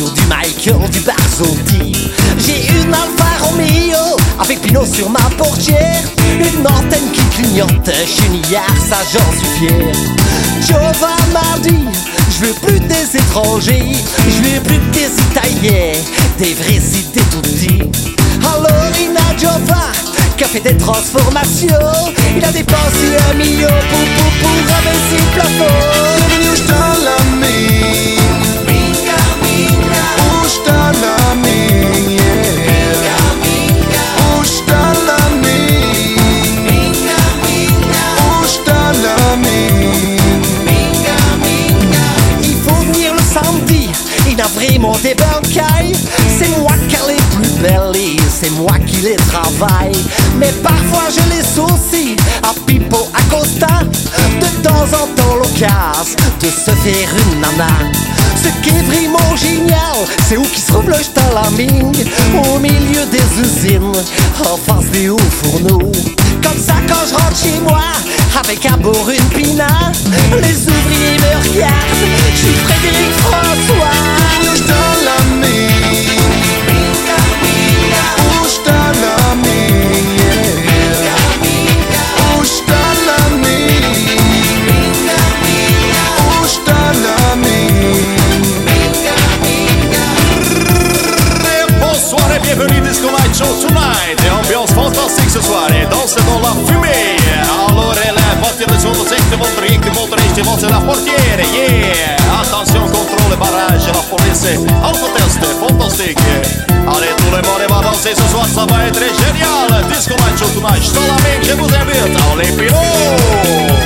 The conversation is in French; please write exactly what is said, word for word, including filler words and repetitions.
du Michael, du Barzoldi. J'ai une Alfa Romeo avec Pinot sur ma portière, une antenne qui clignote, je suis niard, ça j'en suis fier. Jova m'a dit, je veux plus des étrangers, je veux plus des Italiens, des vrais idées tout dit. Alors il a Jova qui a fait des transformations, il a dépensé un million pour, pour, pour rabaisser le plafond. Już talami, już talami, już talami, już talami. Il faut venir le samedi, il a vraiment des bancailles. C'est moi qui ai les plus belles et c'est moi qui les travaille. Mais parfois je laisse aussi à Pipo Acosta de temps en temps l'occasion de se faire une nana. Ce qui est vraiment génial, c'est où qui se trouve le Stalaming, au milieu des usines, en face des hauts fourneaux. Comme ça quand je rentre chez moi, avec à bord une pina, les ouvriers me regardent, je suis Frédéric François. Już talami, już talami, już talami, już talami. Bonsoir et bienvenue Disco Night Show Tonight. Et ambiance fantastique ce soir et dansez dans la fumée. Alors elle est partie de soixante volts, gick mot riktning mot sina portiere. Yeah! Attention, contrôle, barrage, la police, alcotest, fantastique. Allez tout le monde va danser ce soir, ça va être génial. Disco Night Show Tonight, solamente je vous invite à les Pinot.